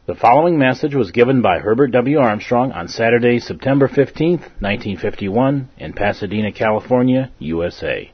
The following message was given by Herbert W. Armstrong on Saturday, September 15, 1951, in Pasadena, California, USA.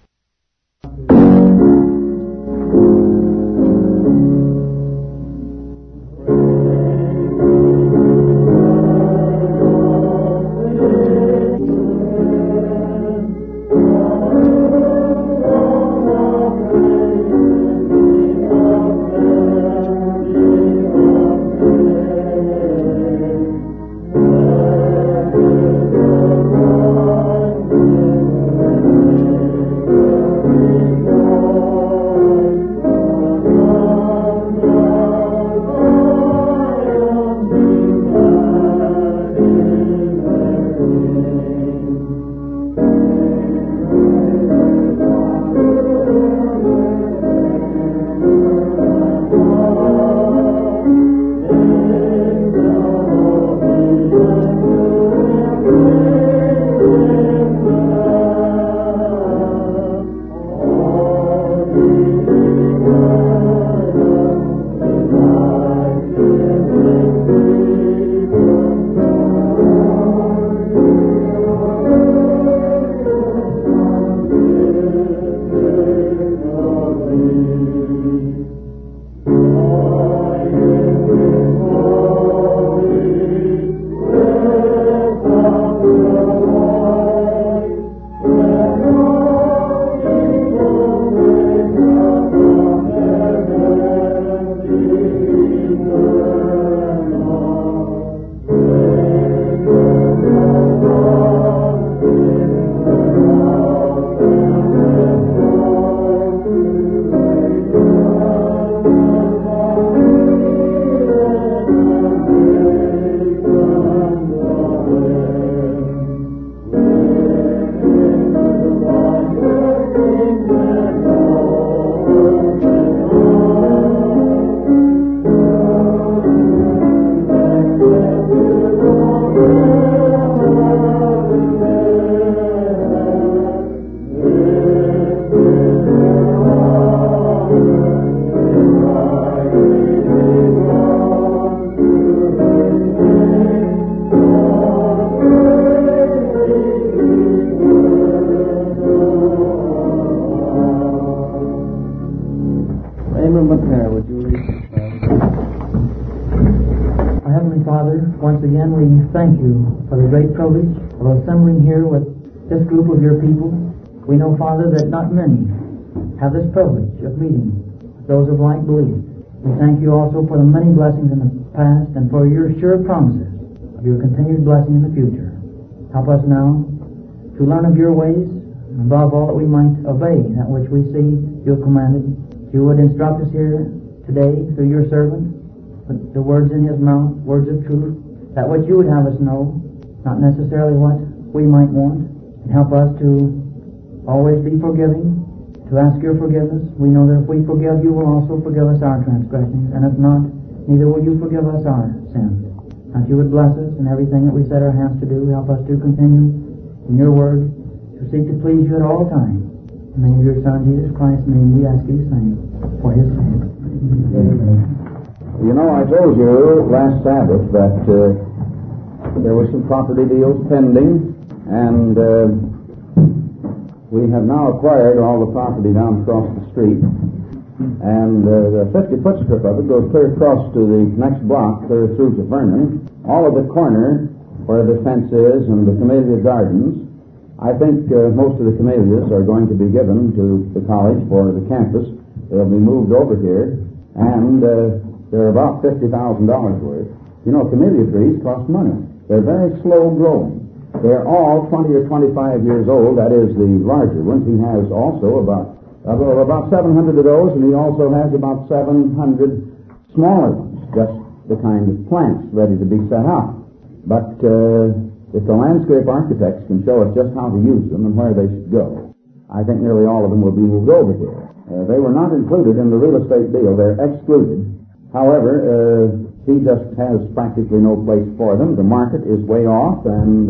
Thank you for the great privilege of assembling here with this group of your people. We know, Father, that not many have this privilege of meeting those of like belief. We thank you also for the many blessings in the past and for your sure promises of your continued blessing in the future. Help us now to learn of your ways, and above all that we might obey that which we see you have commanded. You would instruct us here today through your servant, with the words in his mouth, words of truth, that what you would have us know, not necessarily what we might want, and help us to always be forgiving, to ask your forgiveness. We know that if we forgive, you will also forgive us our transgressions, and if not, neither will you forgive us our sins. That you would bless us in everything that we set our hands to do. Help us to continue in your word, to seek to please you at all times. In the name of your Son, Jesus Christ's name, we ask these things for his sake. Amen. You know, I told you last Sabbath that there were some property deals pending, and we have now acquired all the property down across the street, and the 50-foot strip of it goes clear across to the next block, clear through to Vernon. All of the corner where the fence is and the camellia gardens, I think most of the camellias are going to be given to the college for the campus. They'll be moved over here, and they're about $50,000 worth. You know, camellia trees cost money. They're very slow growing. They're all 20 or 25 years old. That is the larger ones. He has also about 700 of those, and he also has about 700 smaller ones, just the kind of plants ready to be set out. But if the landscape architects can show us just how to use them and where they should go, I think nearly all of them will be moved over here. They were not included in the real estate deal. They're excluded. However, he just has practically no place for them. The market is way off, and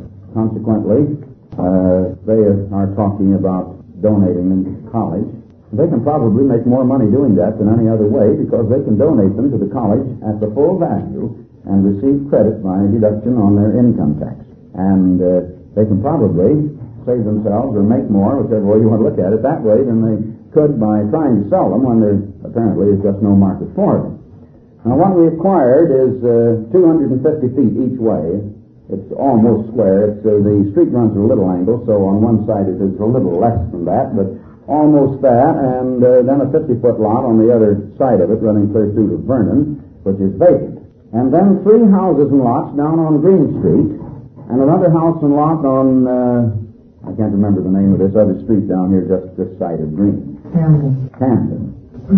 consequently, they are talking about donating them to college. They can probably make more money doing that than any other way because they can donate them to the college at the full value and receive credit by deduction on their income tax. And they can probably save themselves or make more, whichever way you want to look at it, that way than they could by trying to sell them when there apparently is just no market for them. Now, what we acquired is 250 feet each way. It's almost square. The street runs at a little angle, so on one side it is a little less than that, but almost that, and then a 50-foot lot on the other side of it running clear through to Vernon, which is vacant. And then 3 houses and lots down on Green Street, and another house and lot on, I can't remember the name of this other street down here just this side of Green. Camden.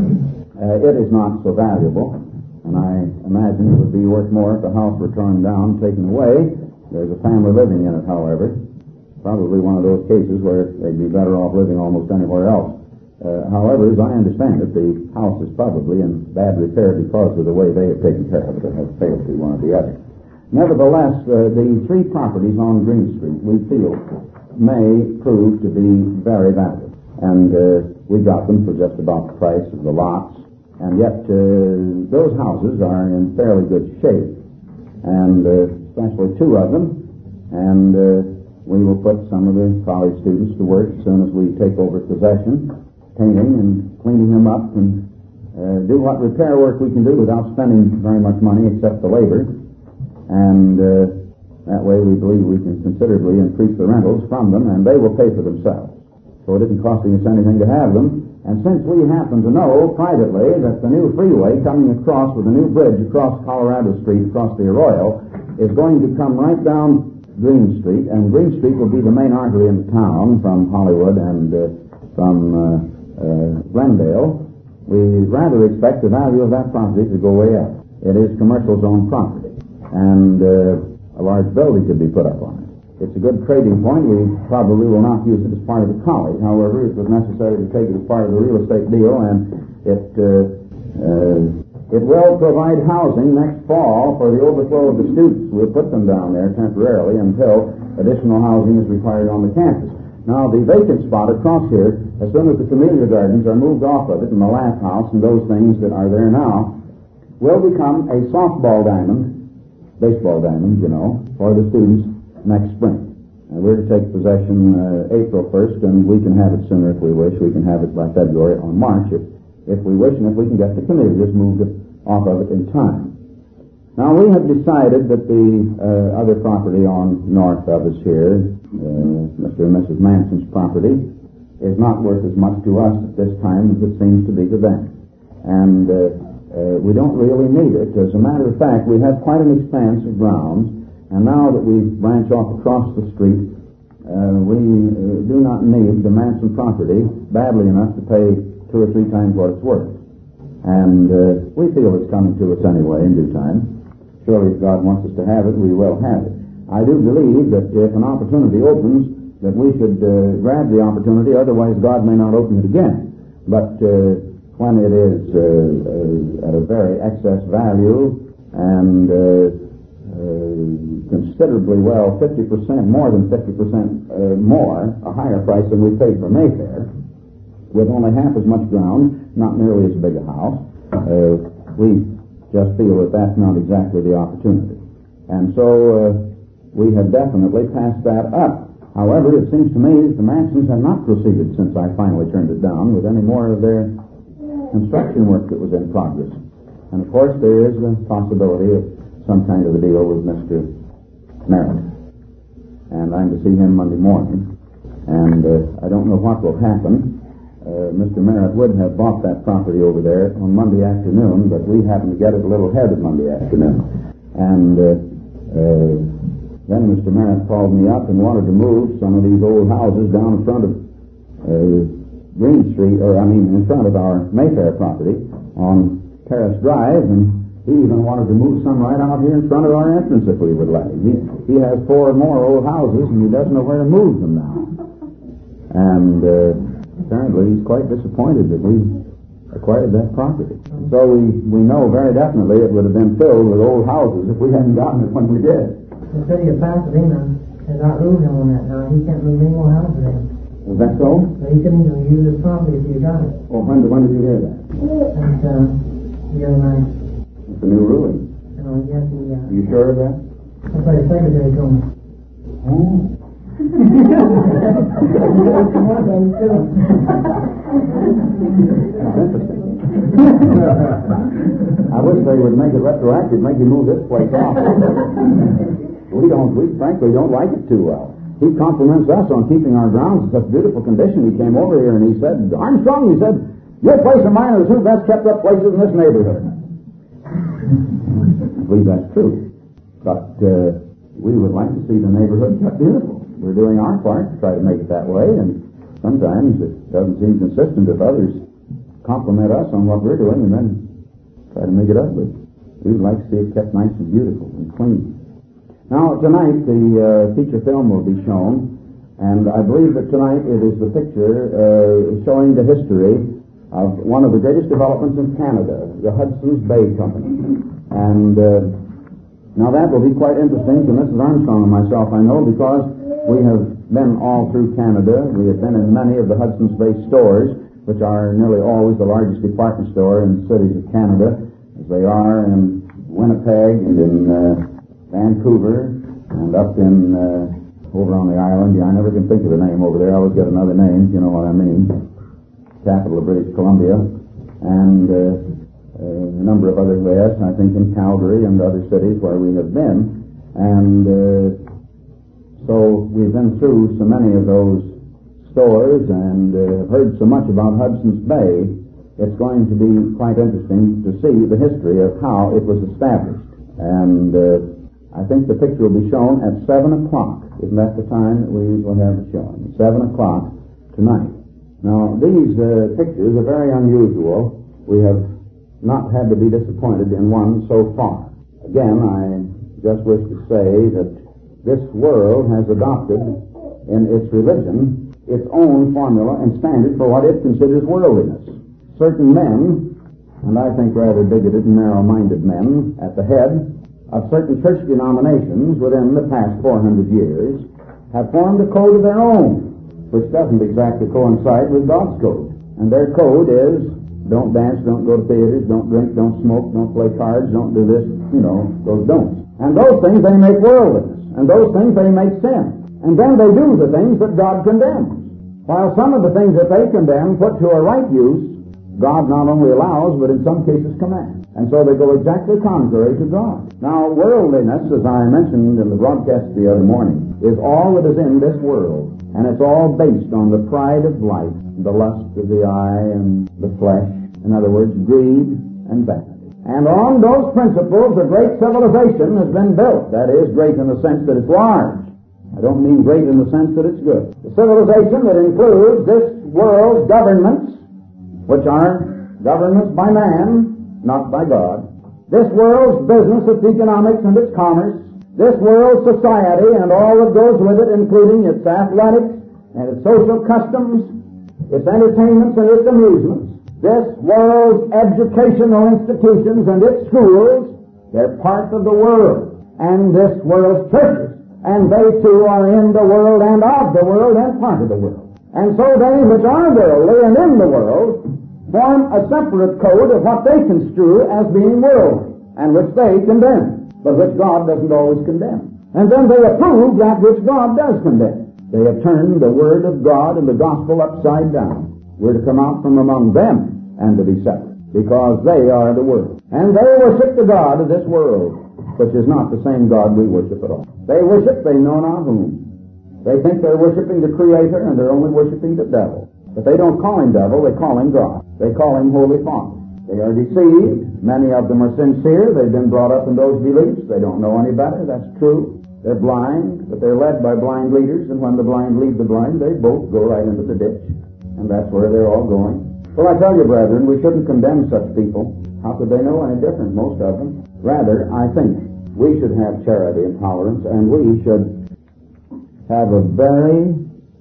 It is not so valuable, and I imagine it would be worth more if the house were torn down, taken away. There's a family living in it, however. Probably one of those cases where they'd be better off living almost anywhere else. However, as I understand it, the house is probably in bad repair because of the way they have taken care of it. It has failed to be one or the other. Nevertheless, the 3 properties on Green Street, we feel, may prove to be very valuable. And we got them for just about the price of the lots. And yet, those houses are in fairly good shape. And especially 2 of them. And we will put some of the college students to work as soon as we take over possession, painting and cleaning them up, and do what repair work we can do without spending very much money except the labor. And that way we believe we can considerably increase the rentals from them, and they will pay for themselves. So it isn't costing us anything to have them. And since we happen to know privately that the new freeway coming across with a new bridge across Colorado Street, across the Arroyo, is going to come right down Green Street, and Green Street will be the main artery in the town from Hollywood and from Glendale, we rather expect the value of that property to go way up. It is commercial zone property, and a large building could be put up on it. It's a good trading point. We probably will not use it as part of the college. However, it was necessary to take it as part of the real estate deal, and it will provide housing next fall for the overflow of the students. We'll put them down there temporarily until additional housing is required on the campus. Now, the vacant spot across here, as soon as the camellia gardens are moved off of it, and the laugh house and those things that are there now, will become a softball diamond, baseball diamond, you know, for the students next spring. And we're to take possession April 1st, and we can have it sooner if we wish. We can have it by February or March if we wish, and if we can get the camellias moved off of it in time. Now, we have decided that the other property on north of us here, Mr. and Mrs. Manson's property, is not worth as much to us at this time as it seems to be to them. And we don't really need it. As a matter of fact, we have quite an expanse of grounds, and now that we branch off across the street, we do not need the Manson property badly enough to pay 2 or 3 times what it's worth. And we feel it's coming to us anyway in due time. Surely if God wants us to have it, we will have it. I do believe that if an opportunity opens, that we should grab the opportunity, otherwise God may not open it again. But when it is at a very excess value and considerably, 50%, more than 50% more, a higher price than we paid for Mayfair, with only half as much ground, not nearly as big a house, we just feel that that's not exactly the opportunity. And so we have definitely passed that up. However, it seems to me that the Mansons have not proceeded since I finally turned it down with any more of their construction work that was in progress. And of course, there is the possibility of some kind of a deal with Mr. Merritt. And I'm to see him Monday morning. And I don't know what will happen. Mr. Merritt would have bought that property over there on Monday afternoon, but we happened to get it a little ahead of Monday afternoon. And then Mr. Merritt called me up and wanted to move some of these old houses down in front of Green Street, in front of our Mayfair property on Terrace Drive, and he even wanted to move some right out here in front of our entrance if we would let him. He has 4 more old houses, and he doesn't know where to move them now. And apparently he's quite disappointed that we acquired that property. So we know very definitely it would have been filled with old houses if we hadn't gotten it when we did. The city of Pasadena has outruled him on that now. He can't move any more houses in. Was that so? So he couldn't even use his property if you got it. Oh, when did you hear that? And the other night, It's a new ruling. yes, Are you sure of that? that's what the secretary told me. Oh. That's interesting. I wish they would make it retroactive, make you move this place off. We frankly don't like it too well. He compliments us on keeping our grounds in such beautiful condition. He came over here and he said, Armstrong, he said, your place and mine are the two best kept up places in this neighborhood. I believe that's true. But we would like to see the neighborhood kept beautiful. We're doing our part to try to make it that way, and sometimes it doesn't seem consistent if others compliment us on what we're doing and then try to make it ugly. We would like to see it kept nice and beautiful and clean. Now, tonight the feature film will be shown, and I believe that tonight it is the picture showing the history of one of the greatest developments in Canada, the Hudson's Bay Company. And now that will be quite interesting to Mrs. Armstrong and myself, I know, because we have been all through Canada. We have been in many of the Hudson's Bay stores, which are nearly always the largest department store in the cities of Canada, as they are in Winnipeg and in Vancouver and up in over on the island. Yeah, I never can think of the name over there. I always get another name, you know what I mean. Capital of British Columbia, and a number of other ways, I think in Calgary and other cities where we have been. And so we've been through so many of those stores and have heard so much about Hudson's Bay. It's going to be quite interesting to see the history of how it was established. And I think the picture will be shown at 7 o'clock. Isn't that the time that we usually have it shown? 7 o'clock tonight. Now, these pictures are very unusual. We have not had to be disappointed in one so far. Again, I just wish to say that this world has adopted in its religion its own formula and standard for what it considers worldliness. Certain men, and I think rather bigoted and narrow-minded men, at the head of certain church denominations within the past 400 years, have formed a code of their own, which doesn't exactly coincide with God's code. And their code is, don't dance, don't go to theaters, don't drink, don't smoke, don't play cards, don't do this, those don'ts. And those things they make worldliness, and those things they make sin. And then they do the things that God condemns. While some of the things that they condemn, put to a right use, God not only allows, but in some cases commands. And so they go exactly contrary to God. Now, worldliness, as I mentioned in the broadcast the other morning, is all that is in this world. And it's all based on the pride of life, the lust of the eye and the flesh. In other words, greed and vanity. And on those principles, a great civilization has been built. That is, great in the sense that it's large. I don't mean great in the sense that it's good. The civilization that includes this world's governments, which are governments by man, not by God. This world's business, its economics and its commerce. This world's society and all that goes with it, including its athletics and its social customs, its entertainments and its amusements. This world's educational institutions and its schools, they're parts of the world. And this world's churches. And they too are in the world and of the world and part of the world. And so they which are worldly and in the world form a separate code of what they construe as being worldly, and which they condemn, but which God doesn't always condemn. And then they approve that which God does condemn. They have turned the Word of God and the Gospel upside down. We're to come out from among them and to be separate, because they are the world. And they worship the God of this world, which is not the same God we worship at all. They worship they know not whom. They think they're worshiping the Creator, and they're only worshiping the devil. But they don't call him devil, they call him God. They call him Holy Father. They are deceived. Many of them are sincere. They've been brought up in those beliefs. They don't know any better. That's true. They're blind, but they're led by blind leaders, and when the blind lead the blind, they both go right into the ditch. And that's where they're all going. Well, I tell you, brethren, we shouldn't condemn such people. How could they know any different, most of them? Rather, I think we should have charity and tolerance, and we should have a very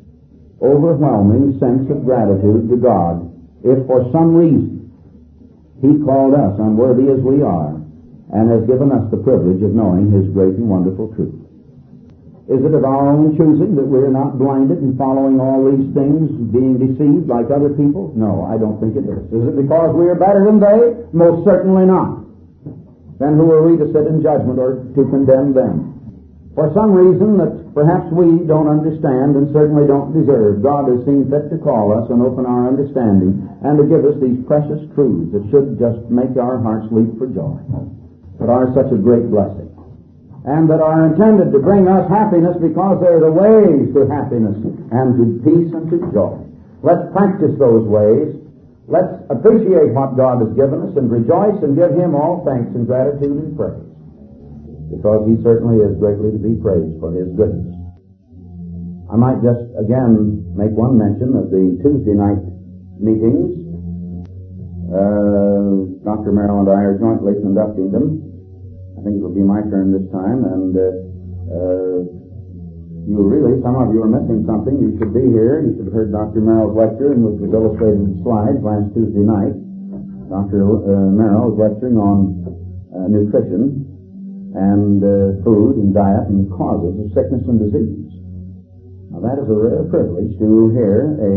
overwhelming sense of gratitude to God if for some reason He called us, unworthy as we are, and has given us the privilege of knowing His great and wonderful truth. Is it of our own choosing that we're not blinded and following all these things, being deceived like other people? No, I don't think it is. Is it because we are better than they? Most certainly not. Then who are we to sit in judgment or to condemn them? For some reason that perhaps we don't understand and certainly don't deserve, God has seen fit to call us and open our understanding and to give us these precious truths that should just make our hearts leap for joy, that are such a great blessing, and that are intended to bring us happiness because they're the ways to happiness and to peace and to joy. Let's practice those ways. Let's appreciate what God has given us and rejoice and give Him all thanks and gratitude and praise, because He certainly is greatly to be praised for His goodness. I might just again make one mention of the Tuesday night meetings. Dr. Merrill and I are jointly conducting them. I think it will be my turn this time, and some of you are missing something. You should be here. You should have heard Dr. Merrill's lecture, and which was illustrated in slides last Tuesday night. Dr. Merrill was lecturing on nutrition and food and diet and causes of sickness and disease. Now that is a rare privilege to hear a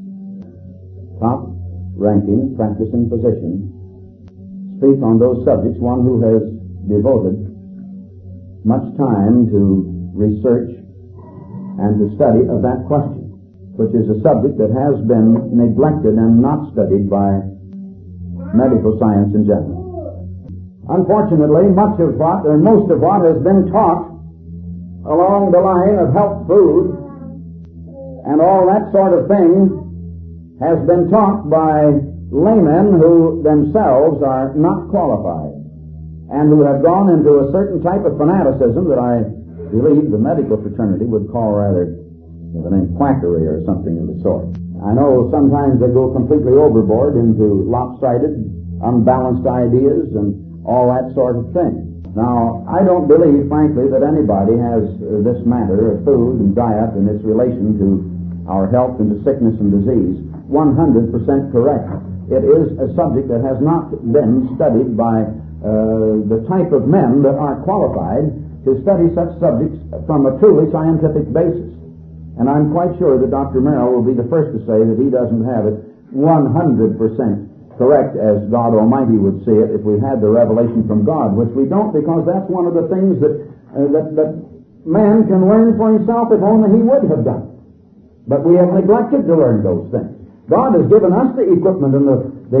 top-ranking practicing physician speak on those subjects, one who has devoted much time to research and to study of that question, which is a subject that has been neglected and not studied by medical science in general. Unfortunately, most of what has been taught along the line of health food and all that sort of thing has been taught by laymen who themselves are not qualified and who have gone into a certain type of fanaticism that I believe the medical fraternity would call rather the name quackery or something of the sort. I know sometimes they go completely overboard into lopsided, unbalanced ideas and all that sort of thing. Now, I don't believe, frankly, that anybody has this matter of food and diet and its relation to our health and to sickness and disease 100% correct. It is a subject that has not been studied by the type of men that are qualified to study such subjects from a truly scientific basis. And I'm quite sure that Dr. Merrill will be the first to say that he doesn't have it 100% correct as God Almighty would see it if we had the revelation from God, which we don't, because that's one of the things that man can learn for himself if only he would have done. But we have neglected to learn those things. God has given us the equipment and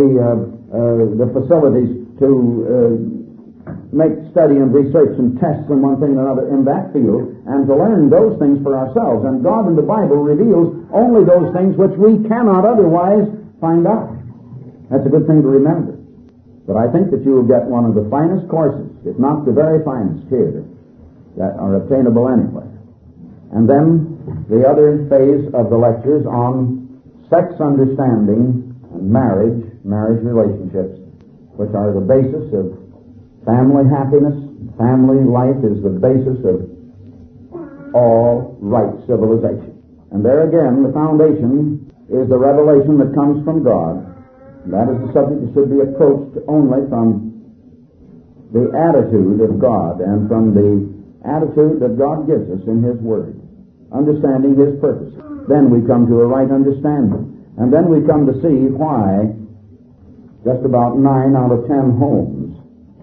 the facilities to make study and research and tests and one thing and another in that field, and to learn those things for ourselves. And God in the Bible reveals only those things which we cannot otherwise find out. That's a good thing to remember. But I think that you will get one of the finest courses, if not the very finest here, that are obtainable anywhere. And then the other phase of the lectures on sex understanding and marriage relationships, which are the basis of family happiness. Family life is the basis of all right civilization. And there again, the foundation is the revelation that comes from God. That is the subject that should be approached only from the attitude of God and from the attitude that God gives us in His Word, understanding His purposes. Then we come to a right understanding. And then we come to see why just about 9 out of 10 homes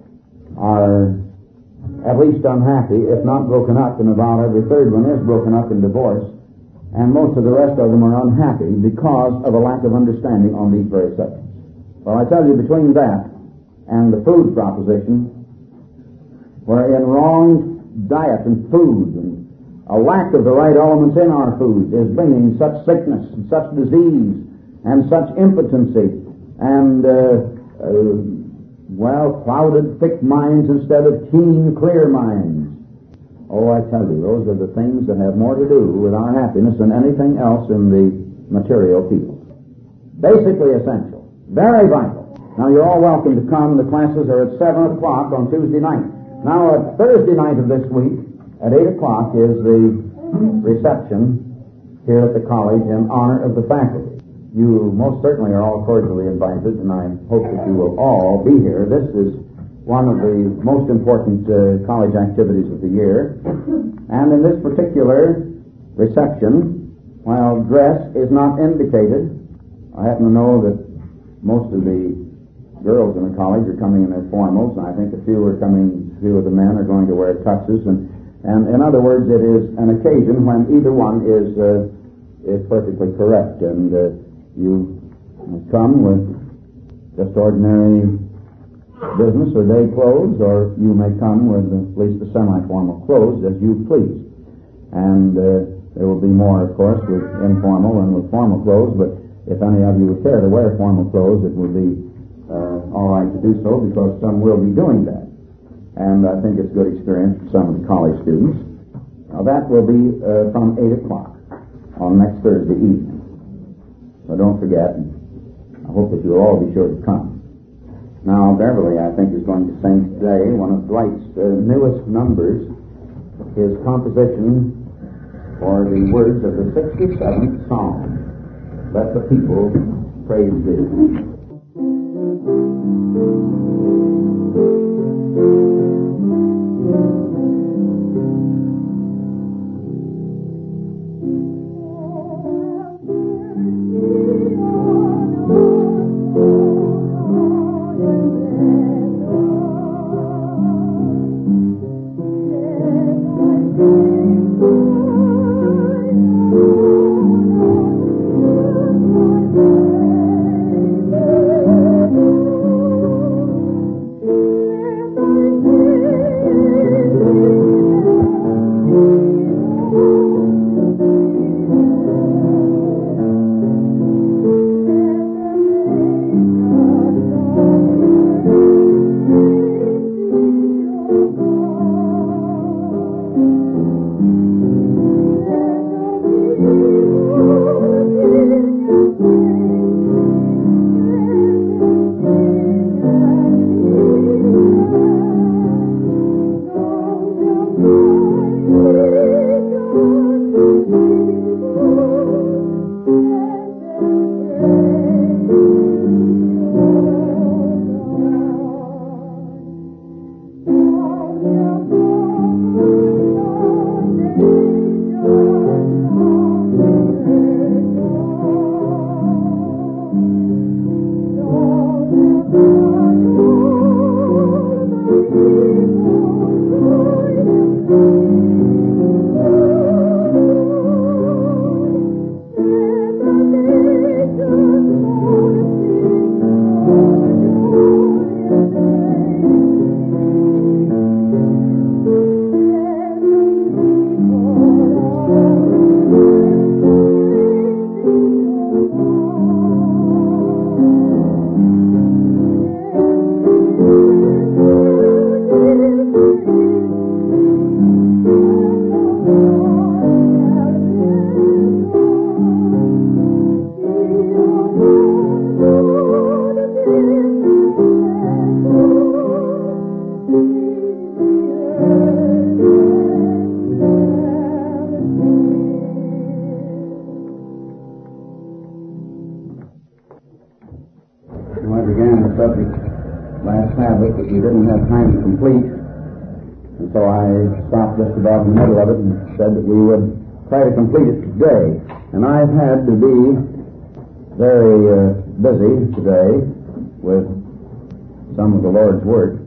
are at least unhappy, if not broken up, and about every third one is broken up in divorce, and most of the rest of them are unhappy because of a lack of understanding on these very subjects. Well, I tell you, between that and the food proposition, wherein wrong diet and food and a lack of the right elements in our food is bringing such sickness and such disease and such impotency and clouded, thick minds instead of keen, clear minds. Oh, I tell you, those are the things that have more to do with our happiness than anything else in the material field. Basically essential. Very vital. Now, you're all welcome to come. The classes are at 7 o'clock on Tuesday night. Now, at Thursday night of this week, at 8 o'clock, is the reception here at the college in honor of the faculty. You most certainly are all cordially invited, and I hope that you will all be here. This is one of the most important college activities of the year. And in this particular reception, while dress is not indicated, I happen to know that most of the girls in the college are coming in their formals, and I think a few of the men are going to wear tuxes, and in other words, it is an occasion when either one is perfectly correct, and you come with just ordinary business or day clothes, or you may come with at least the semi-formal clothes as you please. And there will be more, of course, with informal and with formal clothes, but if any of you would care to wear formal clothes, it would be all right to do so, because some will be doing that. And I think it's a good experience for some of the college students. Now that will be from 8 o'clock on next Thursday evening. So don't forget, I hope that you'll all be sure to come. Now Beverly, I think, is going to sing today one of Dwight's newest numbers, his composition for the words of the 67th Psalm. Let the people praise thee. About in the middle of it, and said that we would try to complete it today. And I've had to be very busy today with some of the Lord's work,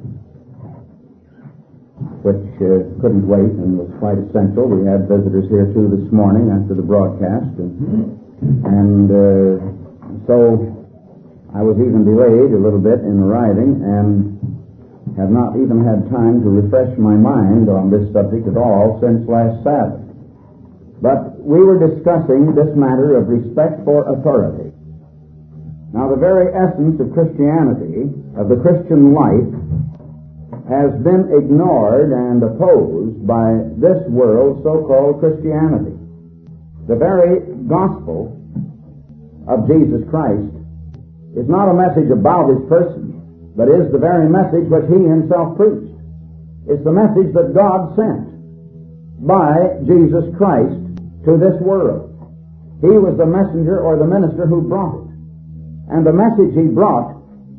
which couldn't wait and was quite essential. We had visitors here too this morning after the broadcast, and so I was even delayed a little bit in arriving, and have not even had time to refresh my mind on this subject at all since last Sabbath. But we were discussing this matter of respect for authority. Now, the very essence of Christianity, of the Christian life, has been ignored and opposed by this world's so-called Christianity. The very gospel of Jesus Christ is not a message about His person, but is the very message which He Himself preached. It's the message that God sent by Jesus Christ to this world. He was the messenger or the minister who brought it. And the message He brought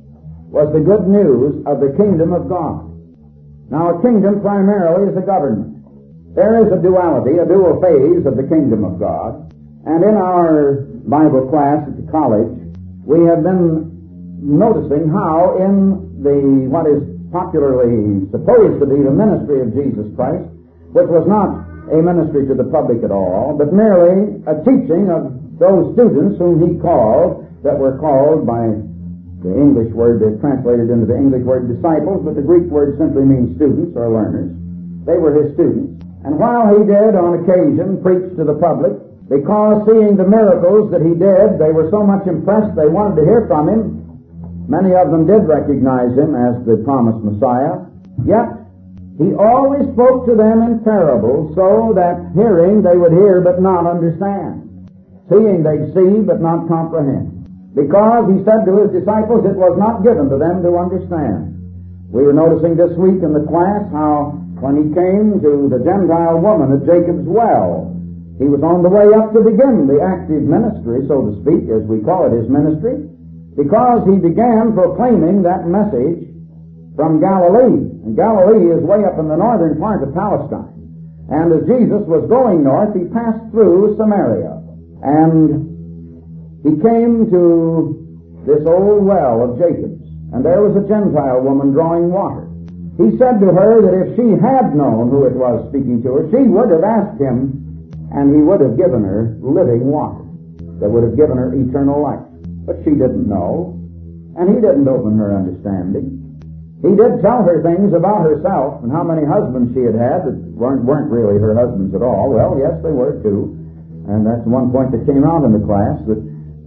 was the good news of the kingdom of God. Now, a kingdom primarily is a government. There is a duality, a dual phase of the kingdom of God. And in our Bible class at the college, we have been noticing how in what is popularly supposed to be the ministry of Jesus Christ, which was not a ministry to the public at all, but merely a teaching of those students whom he called, that were called by the English word that's translated into the English word disciples, but the Greek word simply means students or learners. They were his students. And while he did, on occasion, preach to the public, because seeing the miracles that he did, they were so much impressed they wanted to hear from him. Many of them did recognize him as the promised Messiah. Yet, he always spoke to them in parables, so that hearing they would hear but not understand. Seeing they'd see but not comprehend. Because, he said to his disciples, it was not given to them to understand. We were noticing this week in the class how when he came to the Gentile woman at Jacob's well, he was on the way up to begin the active ministry, so to speak, as we call it, his ministry, because he began proclaiming that message from Galilee. And Galilee is way up in the northern part of Palestine. And as Jesus was going north, he passed through Samaria. And he came to this old well of Jacob's, and there was a Gentile woman drawing water. He said to her that if she had known who it was speaking to her, she would have asked him, and he would have given her living water that would have given her eternal life. But she didn't know, and he didn't open her understanding. He did tell her things about herself and how many husbands she had had that weren't really her husbands at all. Well, yes, they were too. And that's one point that came out in the class, that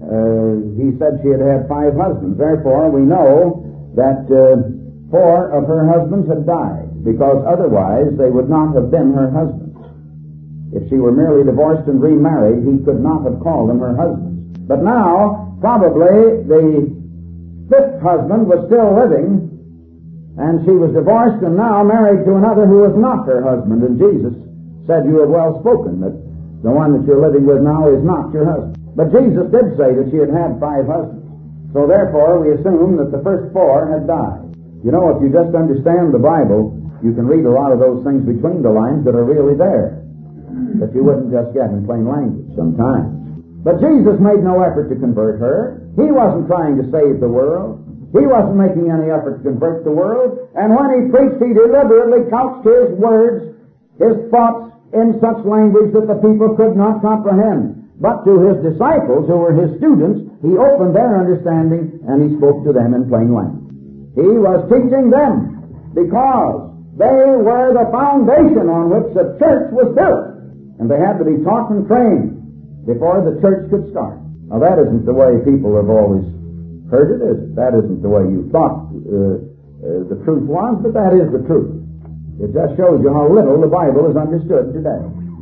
he said she had had 5 husbands. Therefore, we know that 4 of her husbands had died, because otherwise they would not have been her husbands. If she were merely divorced and remarried, he could not have called them her husbands. But now, probably the 5th husband was still living, and she was divorced and now married to another who was not her husband. And Jesus said, you have well spoken, that the one that you're living with now is not your husband. But Jesus did say that she had had 5 husbands. So therefore, we assume that the first 4 had died. You know, if you just understand the Bible, you can read a lot of those things between the lines that are really there, that you wouldn't just get in plain language sometimes. But Jesus made no effort to convert her. He wasn't trying to save the world. He wasn't making any effort to convert the world. And when he preached, he deliberately couched his words, his thoughts, in such language that the people could not comprehend. But to his disciples, who were his students, he opened their understanding and he spoke to them in plain language. He was teaching them because they were the foundation on which the church was built. And they had to be taught and trained before the church could start. Now that isn't the way people have always heard it, is it? That isn't the way you thought the truth was, but that is the truth. It just shows you how little the Bible is understood today.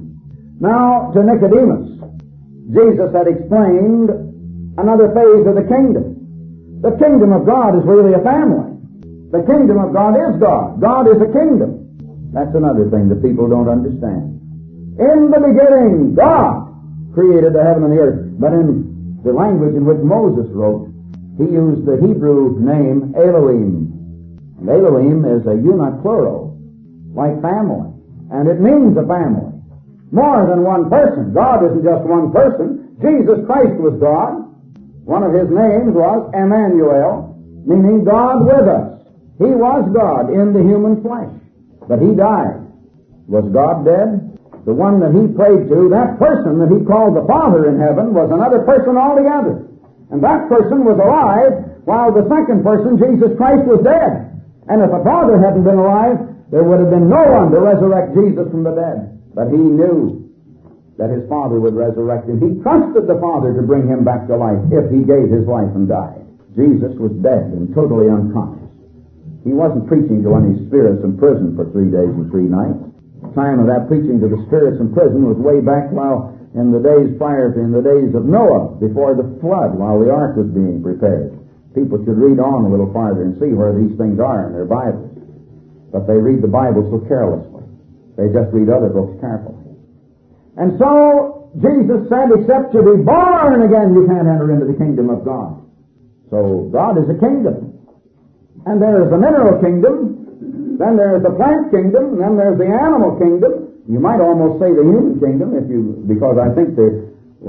Now, to Nicodemus, Jesus had explained another phase of the kingdom. The kingdom of God is really a family. The kingdom of God is God. God is a kingdom. That's another thing that people don't understand. In the beginning, God created the heaven and the earth. But in the language in which Moses wrote, he used the Hebrew name Elohim. And Elohim is a unit plural, like family. And it means a family. More than one person. God isn't just one person. Jesus Christ was God. One of his names was Emmanuel, meaning God with us. He was God in the human flesh. But he died. Was God dead? The one that he prayed to, that person that he called the Father in heaven, was another person altogether. And that person was alive, while the second person, Jesus Christ, was dead. And if the Father hadn't been alive, there would have been no one to resurrect Jesus from the dead. But he knew that his Father would resurrect him. He trusted the Father to bring him back to life if he gave his life and died. Jesus was dead and totally unconscious. He wasn't preaching to any spirits in prison for 3 days and 3 nights. The time of that preaching to the spirits in prison was way back while in the days prior to, in the days of Noah, before the flood, while the ark was being prepared. People should read on a little farther and see where these things are in their Bibles. But they read the Bible so carelessly. They just read other books carefully. And so, Jesus said, except you be born again, you can't enter into the kingdom of God. So, God is a kingdom. And there's the mineral kingdom, then there's the plant kingdom, and then there's the animal kingdom. You might almost say the human kingdom, because I think the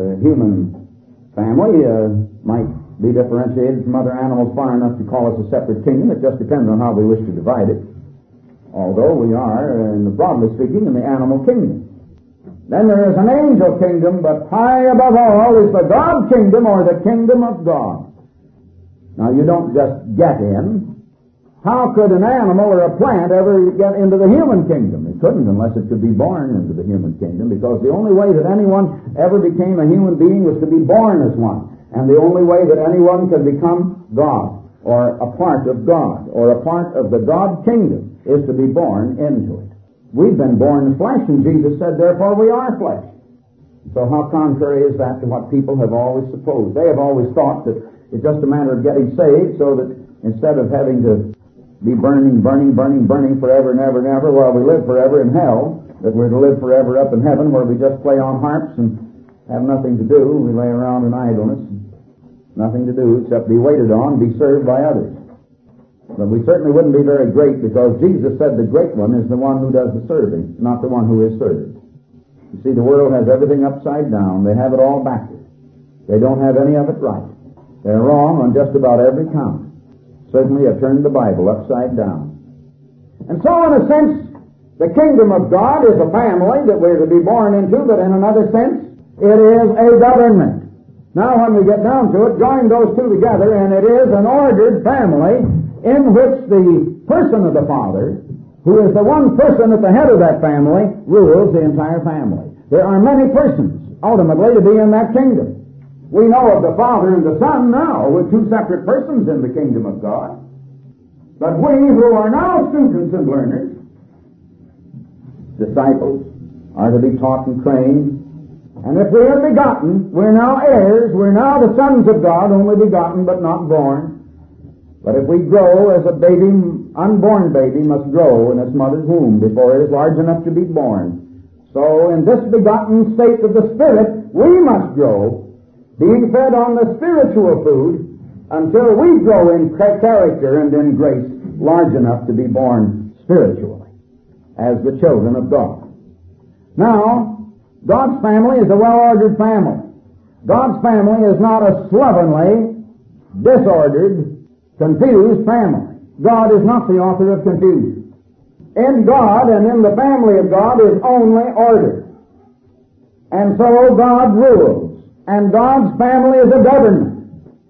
human family might be differentiated from other animals far enough to call us a separate kingdom. It just depends on how we wish to divide it. Although we are, broadly speaking, in the animal kingdom. Then there is an angel kingdom, but high above all is the God kingdom, or the kingdom of God. Now, you don't just get in. How could an animal or a plant ever get into the human kingdom? It couldn't unless it could be born into the human kingdom, because the only way that anyone ever became a human being was to be born as one. And the only way that anyone can become God, or a part of God, or a part of the God kingdom, is to be born into it. We've been born in flesh, and Jesus said, therefore we are flesh. So how contrary is that to what people have always supposed? They have always thought that it's just a matter of getting saved, so that instead of having to be burning forever and ever and ever while we live forever in hell, that we're to live forever up in heaven where we just play on harps and have nothing to do. We lay around in idleness, nothing to do except be waited on, be served by others. But we certainly wouldn't be very great, because Jesus said the great one is the one who does the serving, not the one who is served. You see, the world has everything upside down. They have it all backward. They don't have any of it right. They're wrong on just about every count. Certainly have turned the Bible upside down. And so, in a sense, the kingdom of God is a family that we're to be born into, but in another sense, it is a government. Now, when we get down to it, join those two together, and it is an ordered family in which the person of the Father, who is the one person at the head of that family, rules the entire family. There are many persons, ultimately, to be in that kingdom. We know of the Father and the Son now. We're two separate persons in the kingdom of God. But we who are now students and learners, disciples, are to be taught and trained. And if we are begotten, we're now heirs. We're now the sons of God, only begotten but not born. But if we grow as a baby, unborn baby must grow in its mother's womb before it is large enough to be born. So in this begotten state of the Spirit, we must grow, being fed on the spiritual food, until we grow in character and in grace large enough to be born spiritually as the children of God. Now, God's family is a well-ordered family. God's family is not a slovenly, disordered, confused family. God is not the author of confusion. In God and in the family of God is only order. And so God rules. And God's family is a government.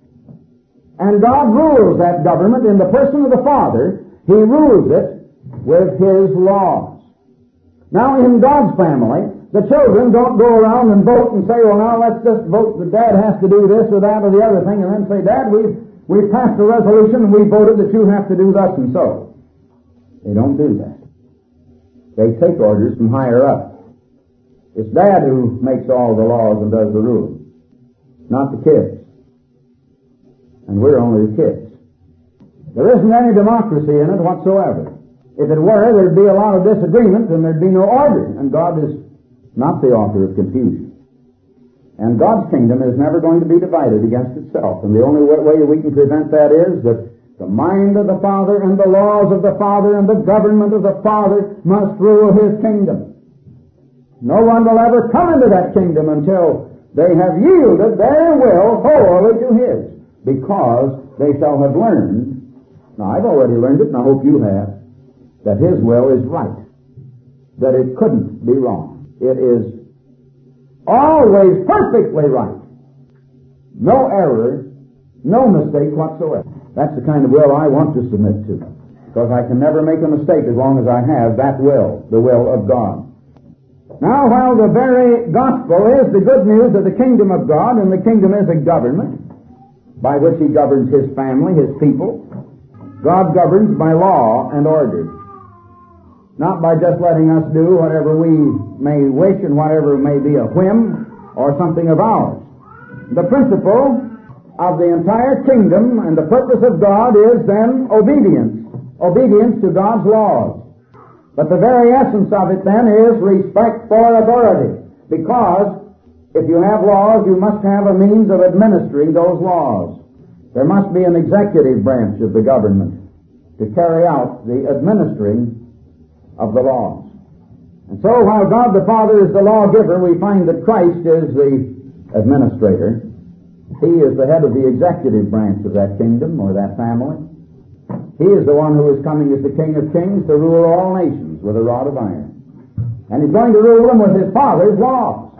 And God rules that government in the person of the Father. He rules it with His laws. Now, in God's family, the children don't go around and vote and say, well, now let's just vote that Dad has to do this or that or the other thing, and then say, Dad, we've passed a resolution and we voted that you have to do thus and so. They don't do that. They take orders from higher up. It's Dad who makes all the laws and does the rules, not the kids. And we're only the kids. There isn't any democracy in it whatsoever. If it were, there'd be a lot of disagreement and there'd be no order. And God is not the author of confusion. And God's kingdom is never going to be divided against itself. And the only way we can prevent that is that the mind of the Father and the laws of the Father and the government of the Father must rule His kingdom. No one will ever come into that kingdom until they have yielded their will wholly to His, because they shall have learned, now I've already learned it and I hope you have, that His will is right, that it couldn't be wrong. It is always perfectly right. No error, no mistake whatsoever. That's the kind of will I want to submit to, because I can never make a mistake as long as I have that will, the will of God. Now, while the very gospel is the good news of the kingdom of God, and the kingdom is a government by which He governs His family, His people, God governs by law and order, not by just letting us do whatever we may wish and whatever may be a whim or something of ours. The principle of the entire kingdom and the purpose of God is then obedience to God's laws. But the very essence of it then is respect for authority, because if you have laws, you must have a means of administering those laws. There must be an executive branch of the government. to carry out the administering of the laws. And so while God the Father is the lawgiver, we find that Christ is the administrator. He is the head of the executive branch of that kingdom or that family. He is the one who is coming as the King of Kings to rule all nations with a rod of iron. And He's going to rule them with His Father's laws.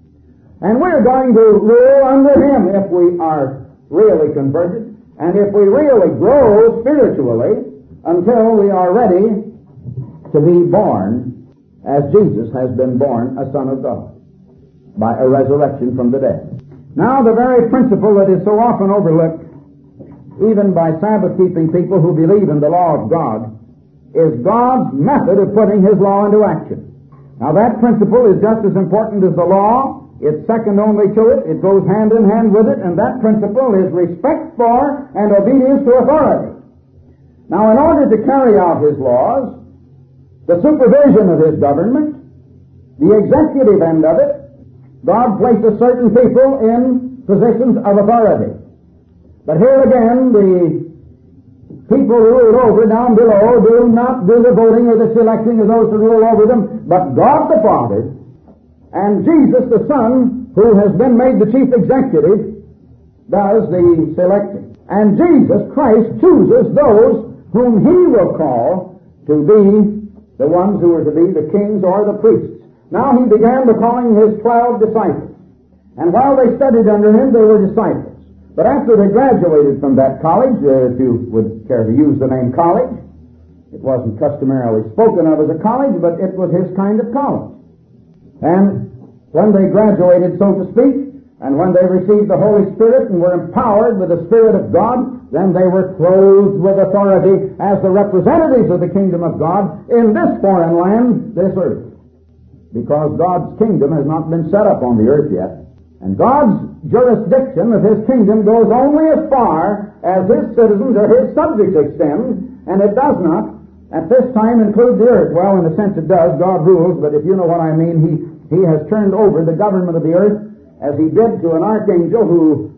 And we're going to rule under Him if we are really converted and if we really grow spiritually until we are ready to be born as Jesus has been born, a Son of God, by a resurrection from the dead. Now, the very principle that is so often overlooked, even by Sabbath-keeping people who believe in the law of God, is God's method of putting His law into action. Now, that principle is just as important as the law. It's second only to it. It goes hand in hand with it, and that principle is respect for and obedience to authority. Now, in order to carry out His laws, the supervision of His government, the executive end of it, God places certain people in positions of authority. But here again, the people ruled over down below do not do the voting or the selecting of those who rule over them, but God the Father and Jesus the Son, who has been made the chief executive, does the selecting. And Jesus Christ chooses those whom He will call to be the ones who are to be the kings or the priests. Now He began by calling His 12 disciples. And while they studied under Him, they were disciples. But after they graduated from that college, if you would care to use the name college, it wasn't customarily spoken of as a college, but it was His kind of college. And when they graduated, so to speak, and when they received the Holy Spirit and were empowered with the Spirit of God, then they were clothed with authority as the representatives of the kingdom of God in this foreign land, this earth. Because God's kingdom has not been set up on the earth yet. And God's jurisdiction of His kingdom goes only as far as His citizens or His subjects extend, and it does not, at this time, include the earth. Well, in a sense it does. God rules, but if you know what I mean, He has turned over the government of the earth as He did to an archangel who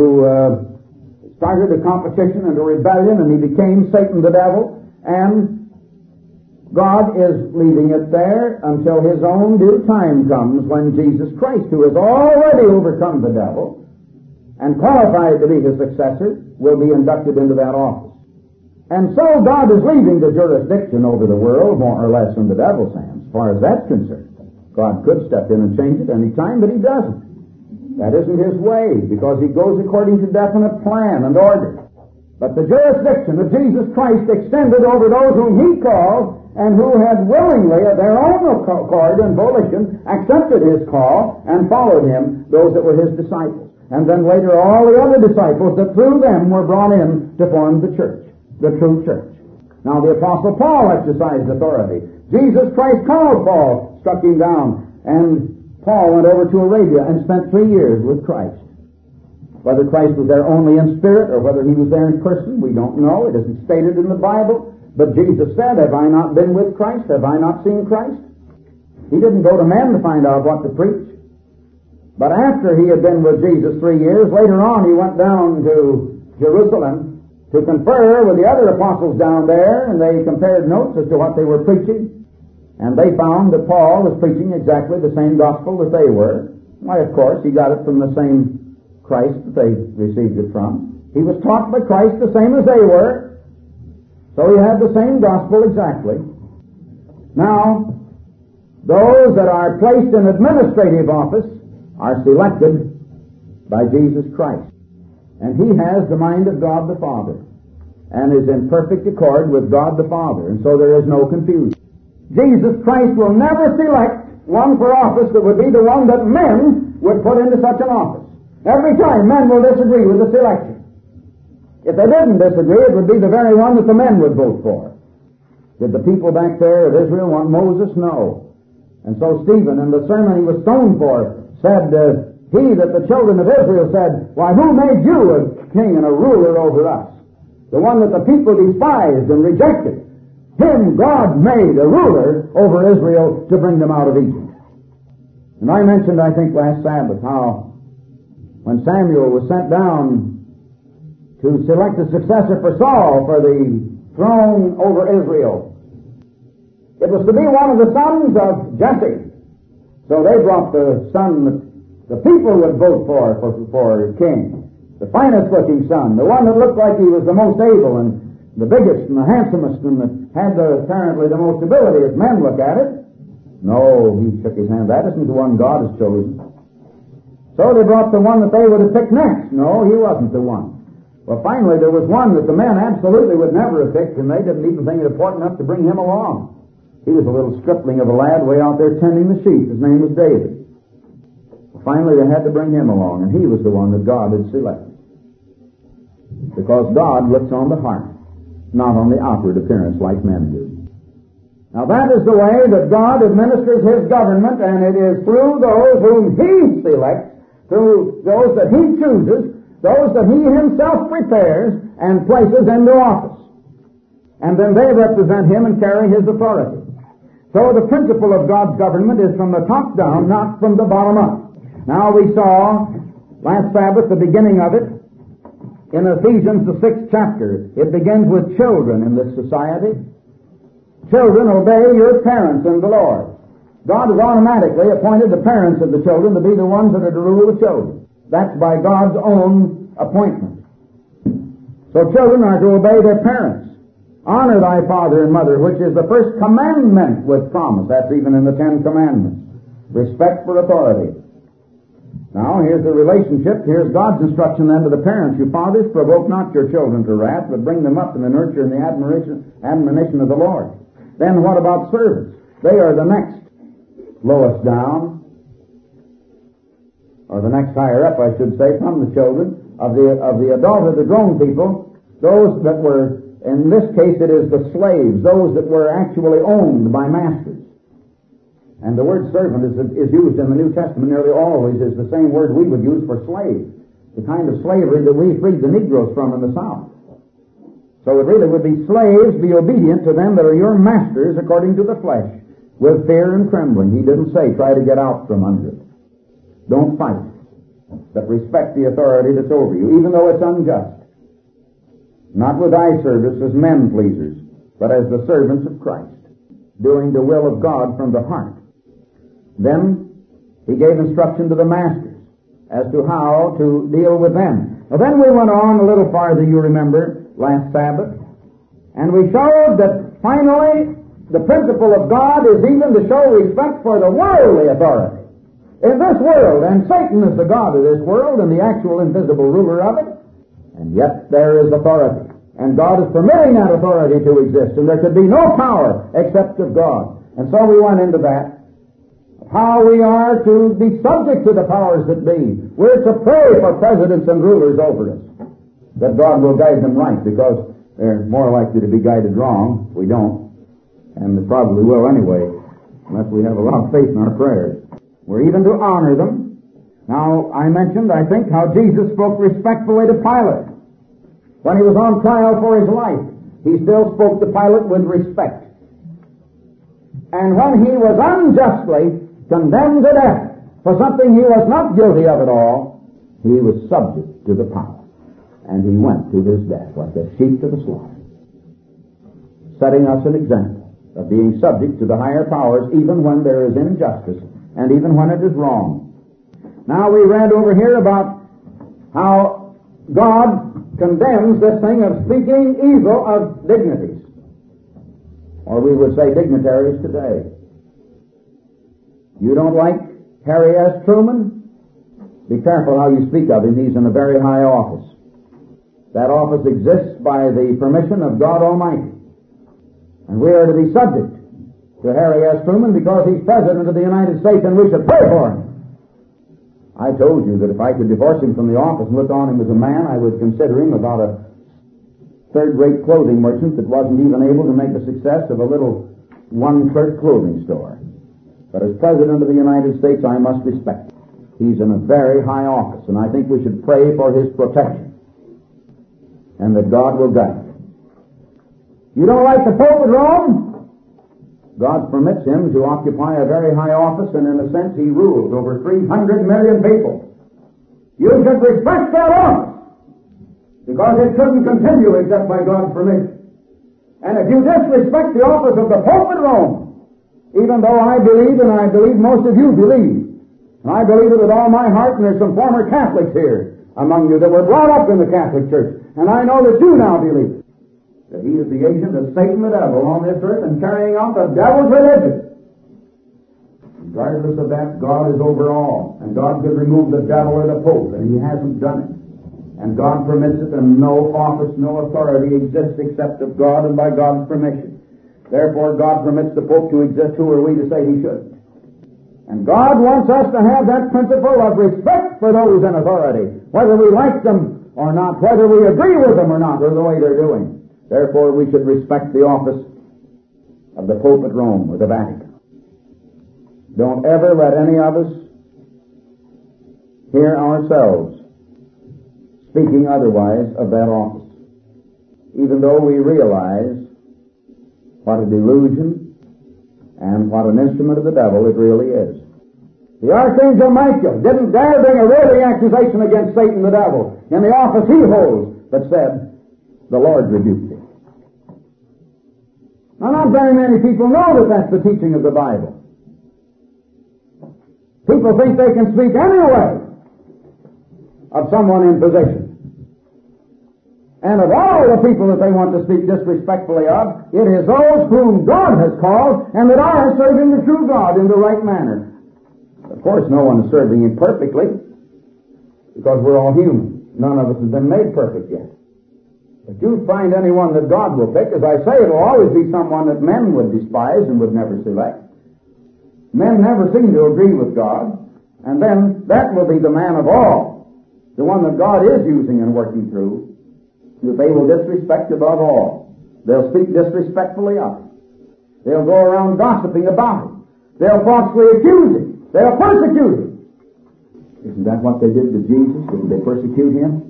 started a competition and a rebellion, and he became Satan the devil, and God is leaving it there until His own due time comes when Jesus Christ, who has already overcome the devil and qualified to be His successor, will be inducted into that office. And so God is leaving the jurisdiction over the world more or less in the devil's hands, as far as that's concerned. God could step in and change it any time, but He doesn't. That isn't His way, because He goes according to definite plan and order. But the jurisdiction of Jesus Christ extended over those whom He called and who had willingly, of their own accord and volition, accepted His call and followed Him, those that were His disciples. And then later all the other disciples that through them were brought in to form the church, the true church. Now the Apostle Paul exercised authority. Jesus Christ called Paul, struck him down, and Paul went over to Arabia and spent 3 years with Christ. Whether Christ was there only in spirit or whether He was there in person, we don't know. It isn't stated in the Bible. But Jesus said, have I not been with Christ? Have I not seen Christ? He didn't go to men to find out what to preach. But after He had been with Jesus 3 years, later on He went down to Jerusalem to confer with the other apostles down there, and they compared notes as to what they were preaching. And they found that Paul was preaching exactly the same gospel that they were. Why, of course, he got it from the same Christ that they received it from. He was taught by Christ the same as they were. So he had the same gospel exactly. Now, those that are placed in administrative office are selected by Jesus Christ. And He has the mind of God the Father and is in perfect accord with God the Father. And so there is no confusion. Jesus Christ will never select one for office that would be the one that men would put into such an office. Every time men will disagree with the selection. If they didn't disagree, it would be the very one that the men would vote for. Did the people back there of Israel want Moses? No. And so Stephen, in the sermon he was stoned for, said, he that the children of Israel said, why, who made you a king and a ruler over us? The one that the people despised and rejected. Him God made a ruler over Israel to bring them out of Egypt. And I mentioned, I think, last Sabbath how when Samuel was sent down to select a successor for Saul for the throne over Israel. It was to be one of the sons of Jesse. So they brought the son that the people would vote for king. The finest looking son, the one that looked like he was the most able and the biggest and the handsomest and that had apparently the most ability as men look at it. No, he shook his hand. That isn't the one God has chosen. So they brought the one that they would have picked next. No, he wasn't the one. Well, finally, there was one that the men absolutely would never have picked, and they didn't even think it important enough to bring him along. He was a little stripling of a lad way out there tending the sheep. His name was David. Well, finally, they had to bring him along, and he was the one that God had selected. Because God looks on the heart, not on the outward appearance like men do. Now, that is the way that God administers His government, and it is through those whom He selects, through those that He chooses, those that He Himself prepares and places into office. And then they represent Him and carry His authority. So the principle of God's government is from the top down, not from the bottom up. Now we saw last Sabbath the beginning of it in Ephesians, the 6th chapter. It begins with children in this society. Children, obey your parents in the Lord. God has automatically appointed the parents of the children to be the ones that are to rule the children. That's by God's own appointment. So children are to obey their parents. Honor thy father and mother, which is the first commandment with promise. That's even in the 10 Commandments. Respect for authority. Now, here's the relationship. Here's God's instruction then to the parents. You fathers, provoke not your children to wrath, but bring them up in the nurture and the admonition of the Lord. Then what about servants? They are the next lowest down, or the next higher up, I should say, from the children of the adult or the grown people. Those that were, in this case, it is the slaves, those that were actually owned by masters. And the word servant is used in the New Testament nearly always is the same word we would use for slave, the kind of slavery that we freed the Negroes from in the South. So it really would be slaves, be obedient to them that are your masters according to the flesh, with fear and trembling. He didn't say try to get out from under it. Don't fight, but respect the authority that's over you, even though it's unjust. Not with eye service as men pleasers, but as the servants of Christ, doing the will of God from the heart. Then he gave instruction to the masters as to how to deal with them. Well, then we went on a little farther, you remember, last Sabbath, and we showed that finally the principle of God is even to show respect for the worldly authority. In this world, and Satan is the god of this world and the actual invisible ruler of it, and yet there is authority. And God is permitting that authority to exist, and there could be no power except of God. And so we went into that. How we are to be subject to the powers that be. We're to pray for presidents and rulers over us, that God will guide them right, because they're more likely to be guided wrong if we don't. And they probably will anyway, unless we have a lot of faith in our prayers. We're even to honor them. Now, I mentioned, I think, how Jesus spoke respectfully to Pilate. When he was on trial for his life, he still spoke to Pilate with respect. And when he was unjustly condemned to death for something he was not guilty of at all, he was subject to the power. And he went to his death like a sheep to the slaughter, setting us an example of being subject to the higher powers even when there is injustice and even when it is wrong. Now we read over here about how God condemns this thing of speaking evil of dignities, or we would say dignitaries today. You don't like Harry S. Truman? Be careful how you speak of him. He's in a very high office. That office exists by the permission of God Almighty. And we are to be subject to Harry S. Truman because he's President of the United States, and we should pray for him. I told you that if I could divorce him from the office and look on him as a man, I would consider him about a third-rate clothing merchant that wasn't even able to make a success of a little one-clerk clothing store. But as President of the United States, I must respect him. He's in a very high office, and I think we should pray for his protection and that God will guide him. You don't like the Pope at Rome? God permits him to occupy a very high office, and in a sense he rules over 300 million people. You should respect that office, because it couldn't continue except by God's permission. And if you disrespect the office of the Pope at Rome, even though I believe, and I believe most of you believe, and I believe it with all my heart, and there's some former Catholics here among you that were brought up in the Catholic Church, and I know that you now believe that he is the agent of Satan the devil on this earth and carrying out the devil's religion. Regardless of that, God is over all, and God could remove the devil or the Pope, and he hasn't done it. And God permits it, and no office, no authority exists except of God and by God's permission. Therefore, God permits the Pope to exist. Who are we to say he shouldn't? And God wants us to have that principle of respect for those in authority, whether we like them or not, whether we agree with them or not, or the way they're doing. Therefore, we should respect the office of the Pope at Rome or the Vatican. Don't ever let any of us hear ourselves speaking otherwise of that office, even though we realize what a delusion and what an instrument of the devil it really is. The Archangel Michael didn't dare bring a really accusation against Satan the devil in the office he holds, but said, "The Lord rebuked him." Now, not very many people know that that's the teaching of the Bible. People think they can speak any way of someone in position. And of all the people that they want to speak disrespectfully of, it is those whom God has called and that are serving the true God in the right manner. Of course, no one is serving him perfectly, because we're all human. None of us has been made perfect yet. But you find anyone that God will pick, as I say, it will always be someone that men would despise and would never select. Men never seem to agree with God, and then that will be the man of all, the one that God is using and working through, that they will disrespect above all. They'll speak disrespectfully of him. They'll go around gossiping about him. They'll falsely accuse him. They'll persecute him. Isn't that what they did to Jesus? Didn't they persecute him?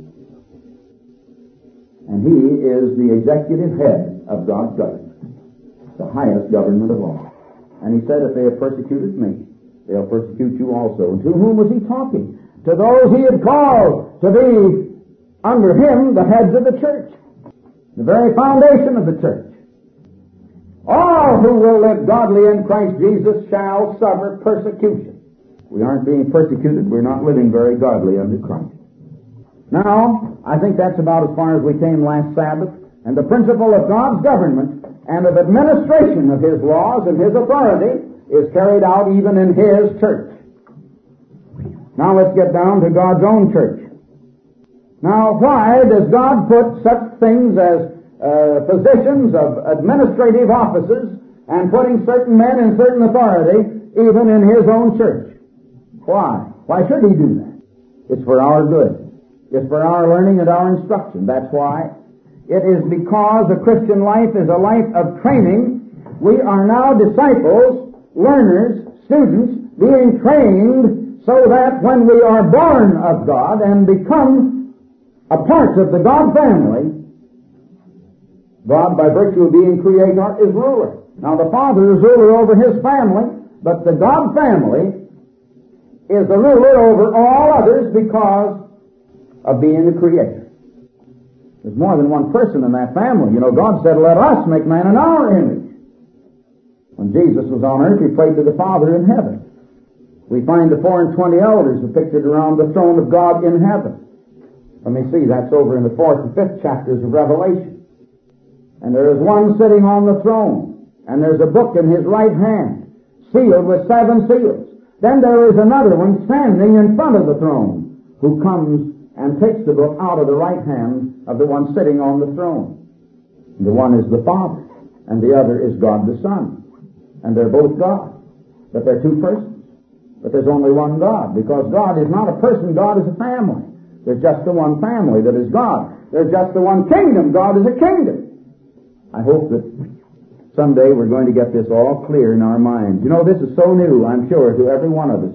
And he is the executive head of God's government, the highest government of all. And he said, if they have persecuted me, they'll persecute you also. And to whom was he talking? To those he had called to be under him the heads of the church, the very foundation of the church. All who will live godly in Christ Jesus shall suffer persecution. We aren't being persecuted. We're not living very godly under Christ. Now, I think that's about as far as we came last Sabbath. And the principle of God's government and of administration of his laws and his authority is carried out even in his church. Now let's get down to God's own church. Now, why does God put such things as positions of administrative offices and putting certain men in certain authority even in his own church? Why? Why should he do that? It's for our good. It's for our learning and our instruction. That's why. It is because the Christian life is a life of training. We are now disciples, learners, students, being trained so that when we are born of God and become a part of the God family, God, by virtue of being creator, is ruler. Now, the Father is ruler over his family, but the God family is the ruler over all others because of being the creator. There's more than one person in that family. You know, God said, let us make man in our image. When Jesus was on earth, he prayed to the Father in heaven. We find the 24 elders depicted around the throne of God in heaven. Let me see, that's over in the 4th and 5th chapters of Revelation. And there is one sitting on the throne, and there's a book in his right hand, sealed with 7 seals. Then there is another one standing in front of the throne, who comes and takes the book out of the right hand of the one sitting on the throne. The one is the Father, and the other is God the Son. And they're both God. But they're two persons. But there's only one God, because God is not a person, God is a family. There's just the one family that is God. There's just the one kingdom. God is a kingdom. I hope that someday we're going to get this all clear in our minds. You know, this is so new, I'm sure, to every one of us,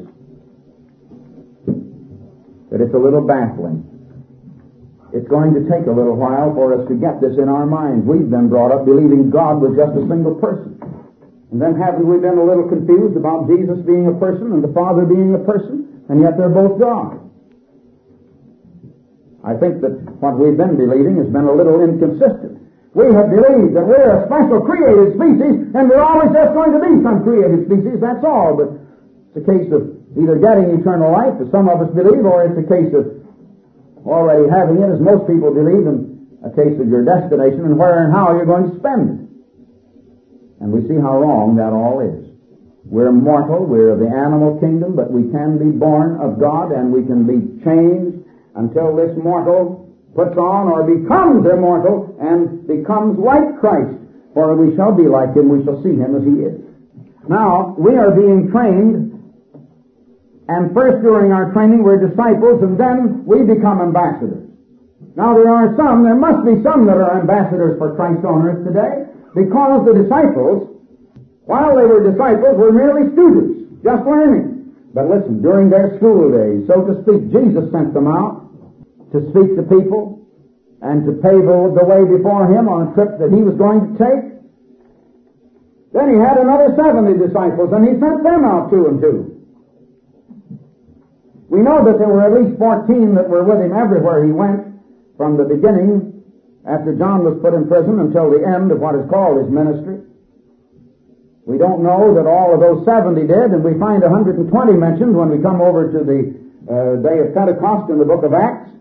that it's a little baffling. It's going to take a little while for us to get this in our minds. We've been brought up believing God was just a single person. And then haven't we been a little confused about Jesus being a person and the Father being a person, and yet they're both God? I think that what we've been believing has been a little inconsistent. We have believed that we're a special created species, and we're always just going to be some created species, that's all. But it's a case of either getting eternal life, as some of us believe, or it's a case of already having it, as most people believe, and a case of your destination and where and how you're going to spend it. And we see how wrong that all is. We're mortal, we're of the animal kingdom, but we can be born of God, and we can be changed until this mortal puts on or becomes immortal and becomes like Christ. For we shall be like Him, we shall see Him as He is. Now, we are being trained, and first during our training we're disciples, and then we become ambassadors. Now there must be some that are ambassadors for Christ on earth today, because the disciples, while they were disciples, were merely students, just learning. But listen, during their school days, so to speak, Jesus sent them out to speak to people and to pave the way before Him on a trip that He was going to take. Then He had another 70 disciples, and He sent them out 2 and 2. We know that there were at least 14 that were with Him everywhere He went, from the beginning, after John was put in prison, until the end of what is called His ministry. We don't know that all of those 70 did, and we find 120 mentioned when we come over to the day of Pentecost in the book of Acts.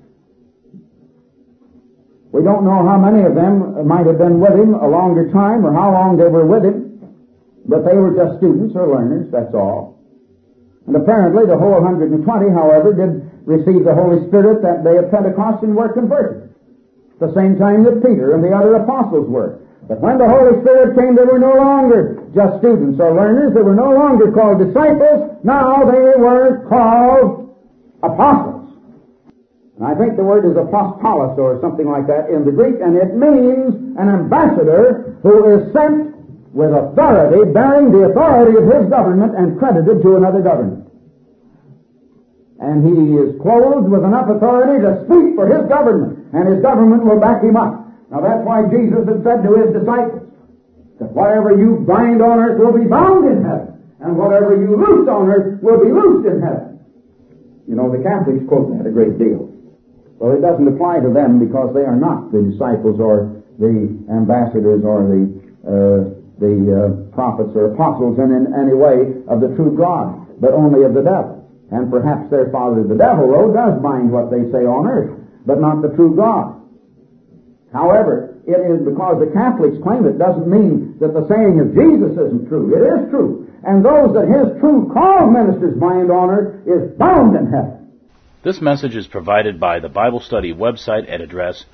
We don't know how many of them might have been with Him a longer time, or how long they were with Him, but they were just students or learners, that's all. And apparently the whole 120, however, did receive the Holy Spirit that day of Pentecost and were converted, at the same time that Peter and the other apostles were. But when the Holy Spirit came, they were no longer just students or learners. They were no longer called disciples. Now they were called apostles. And I think the word is apostolos or something like that in the Greek, and it means an ambassador who is sent with authority, bearing the authority of his government and credited to another government. And he is clothed with enough authority to speak for his government, and his government will back him up. Now that's why Jesus had said to His disciples that whatever you bind on earth will be bound in heaven, and whatever you loose on earth will be loosed in heaven. You know, the Catholics quote that a great deal. Well, it doesn't apply to them because they are not the disciples or the ambassadors or the prophets or apostles in any way of the true God, but only of the devil. And perhaps their father, the devil, though, does bind what they say on earth, but not the true God. However, it is because the Catholics claim it doesn't mean that the saying of Jesus isn't true. It is true. And those that His true called ministers bind on earth is bound in heaven. This message is provided by the Bible Study website at address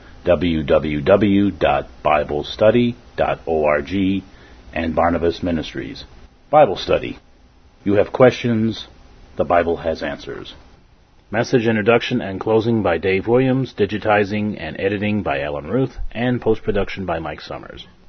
www.biblestudy.org and Barnabas Ministries. Bible Study. You have questions, the Bible has answers. Message introduction and closing by Dave Williams, digitizing and editing by Alan Ruth, and post-production by Mike Summers.